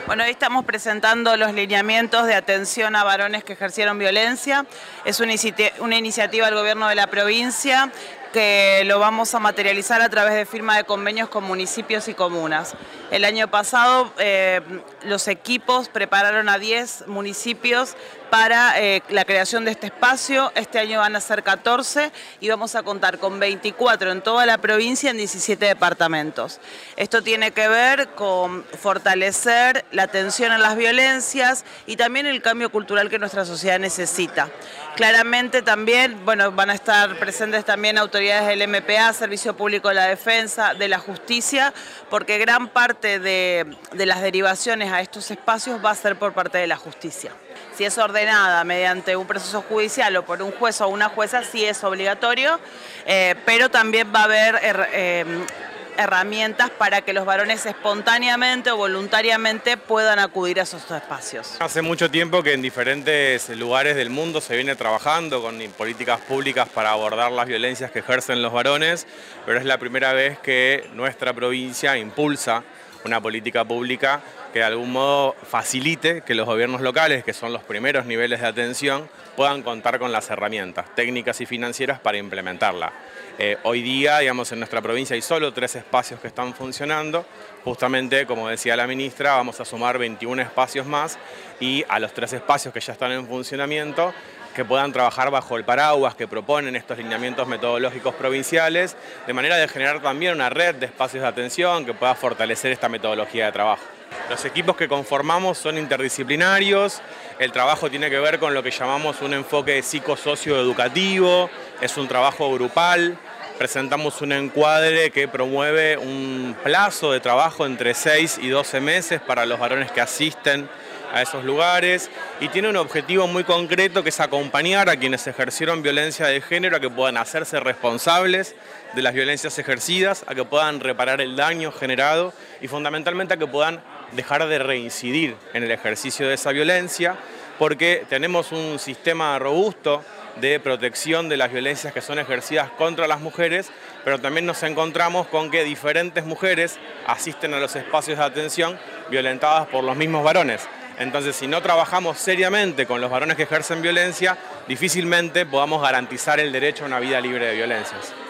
Bueno, hoy estamos presentando los lineamientos de atención a varones que ejercieron violencia. Es una iniciativa del gobierno de la provincia que lo vamos a materializar a través de firma de convenios con municipios y comunas. El año pasado los equipos prepararon a 10 municipios para la creación de este espacio. Este año van a ser 14 y vamos a contar con 24 en toda la provincia en 17 departamentos. Esto tiene que ver con fortalecer la atención a las violencias y también el cambio cultural que nuestra sociedad necesita. Claramente también, bueno, van a estar presentes también autoridades del MPA, Servicio Público de la Defensa, de la Justicia, porque gran parte de las derivaciones a estos espacios va a ser por parte de la justicia. Si es ordenada mediante un proceso judicial o por un juez o una jueza, sí es obligatorio, pero también va a haber herramientas para que los varones espontáneamente o voluntariamente puedan acudir a esos espacios. Hace mucho tiempo que en diferentes lugares del mundo se viene trabajando con políticas públicas para abordar las violencias que ejercen los varones, pero es la primera vez que nuestra provincia impulsa una política pública que de algún modo facilite que los gobiernos locales, que son los primeros niveles de atención, puedan contar con las herramientas técnicas y financieras para implementarla. Hoy día, digamos, en nuestra provincia hay solo 3 espacios que están funcionando. Justamente, como decía la ministra, vamos a sumar 21 espacios más y a los 3 espacios que ya están en funcionamiento, que puedan trabajar bajo el paraguas que proponen estos lineamientos metodológicos provinciales, de manera de generar también una red de espacios de atención que pueda fortalecer esta metodología de trabajo. Los equipos que conformamos son interdisciplinarios, el trabajo tiene que ver con lo que llamamos un enfoque psicosocioeducativo, es un trabajo grupal, presentamos un encuadre que promueve un plazo de trabajo entre 6 y 12 meses para los varones que asisten a esos lugares y tiene un objetivo muy concreto que es acompañar a quienes ejercieron violencia de género a que puedan hacerse responsables de las violencias ejercidas, a que puedan reparar el daño generado y fundamentalmente a que puedan dejar de reincidir en el ejercicio de esa violencia, porque tenemos un sistema robusto de protección de las violencias que son ejercidas contra las mujeres, pero también nos encontramos con que diferentes mujeres asisten a los espacios de atención violentadas por los mismos varones. Entonces, si no trabajamos seriamente con los varones que ejercen violencia, difícilmente podamos garantizar el derecho a una vida libre de violencias.